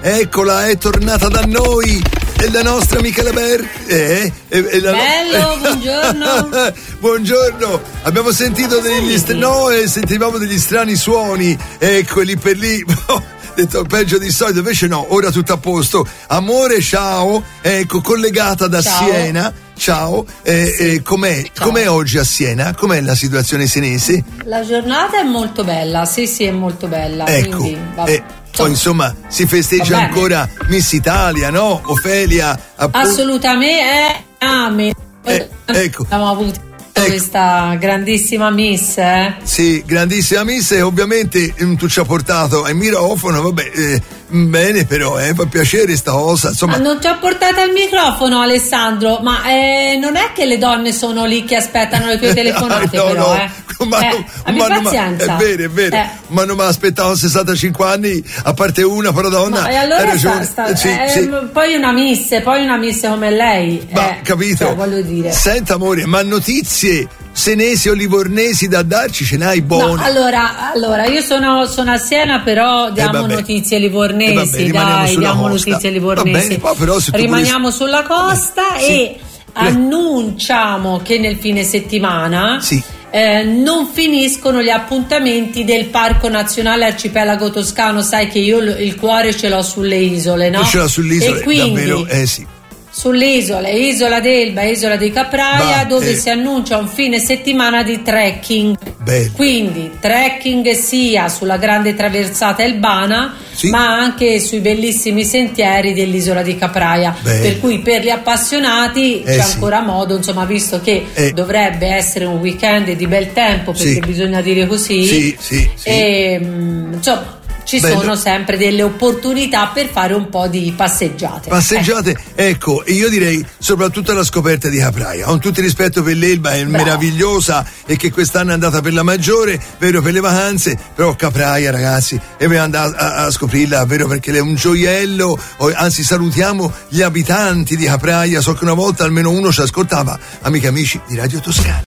eccola, è tornata da noi. E la nostra Michela Bello, buongiorno. Buongiorno. Abbiamo sentito sentivamo degli strani suoni, ecco, lì per lì. Detto peggio di solito, invece no, ora tutto a posto. Amore, ciao, ecco, collegata da Siena. Ciao, com'è oggi a Siena? Com'è la situazione senese? La giornata è molto bella, sì, è molto bella. Ecco, quindi, poi insomma si festeggia ancora Miss Italia, no? Ofelia, assolutamente, ecco. Abbiamo avuto questa grandissima Miss, Sì, grandissima Miss, e ovviamente tu ci hai portato il microfono, vabbè, bene, però fa piacere sta cosa, insomma. Non ci ha portato il microfono, Alessandro, ma non è che le donne sono lì che aspettano le tue telefonate, abbi pazienza. È vero, ma non mi aspettavo 65 anni, a parte una però donna. Ma e allora poi una miss come lei. Capito? Cioè, voglio dire. Senta amore, ma notizie senesi o livornesi da darci ce n'hai buone? No, allora io sono a Siena, però diamo notizie livornesi, diamo notizie livornesi. Rimaniamo sulla costa e annunciamo che nel fine settimana non finiscono gli appuntamenti del Parco Nazionale Arcipelago Toscano. Sai che io il cuore ce l'ho sulle isole, no? Ce l'ho sulle isole, e quindi, davvero, sulle isole, Isola d'Elba, Isola di Capraia, dove si annuncia un fine settimana di trekking. Bello. Quindi trekking sia sulla grande traversata elbana, ma anche sui bellissimi sentieri dell'isola di Capraia. Bello. Per cui per gli appassionati c'è ancora modo, insomma, visto che dovrebbe essere un weekend di bel tempo, perché bisogna dire così. E, insomma, ci sono sempre delle opportunità per fare un po' di passeggiate. Ecco, e io direi soprattutto la scoperta di Capraia. Con tutto il rispetto per l'Elba, è meravigliosa, e che quest'anno è andata per la maggiore, vero, per le vacanze, però Capraia, ragazzi, e dobbiamo andare a scoprirla, vero, perché è un gioiello. Anzi, salutiamo gli abitanti di Capraia, so che una volta almeno uno ci ascoltava, amici di Radio Toscana.